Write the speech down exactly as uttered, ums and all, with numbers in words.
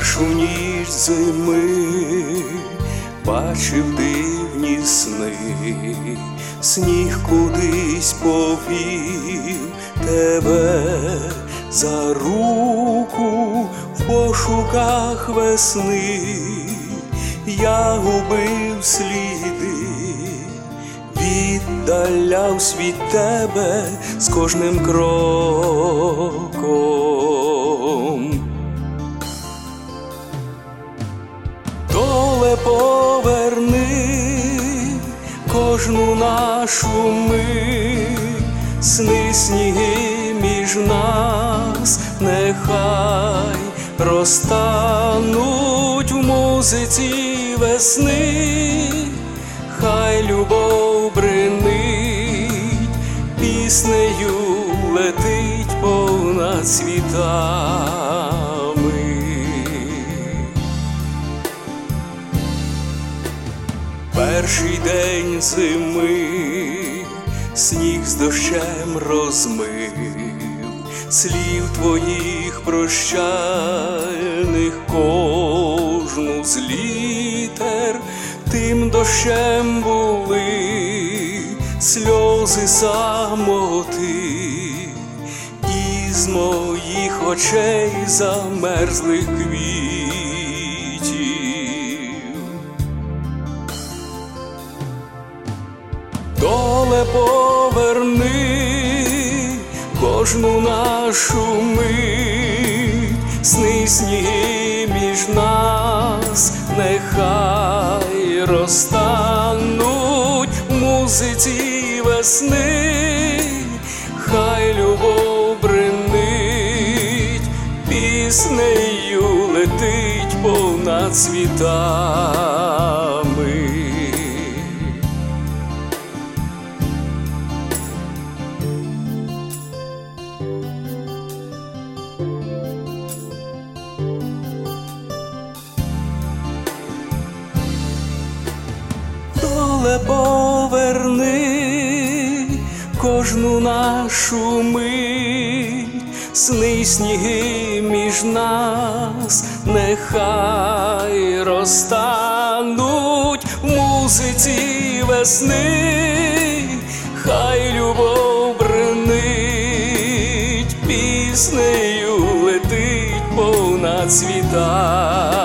першу ніч зими бачив дивні сни, сніг кудись повів тебе за руку в пошуках весни. Я губив сліди, віддалявсь від тебе з кожним кроком. Доле, поверни кожну нашу мить, сни, сніги між нас нехай розтануть в музиці весни. Хай любов бринить, піснею летить понад світами. Перший день зими сніг з дощем розмив, слів твоїх прощальних кожну з літер тим дощем були сльози самоти, із моїх очей замерзлих квітів. Доле, поверни кожну нашу мить, сни, сніги між нас нехай розтануть в музиці весни. Хай любов бринить, піснею летить понад світами. Доле, поверни кожну нашу мить, сни, сніги між нас нехай розтануть в музиці весни. Хай любов бринить, піснею летить понад світами.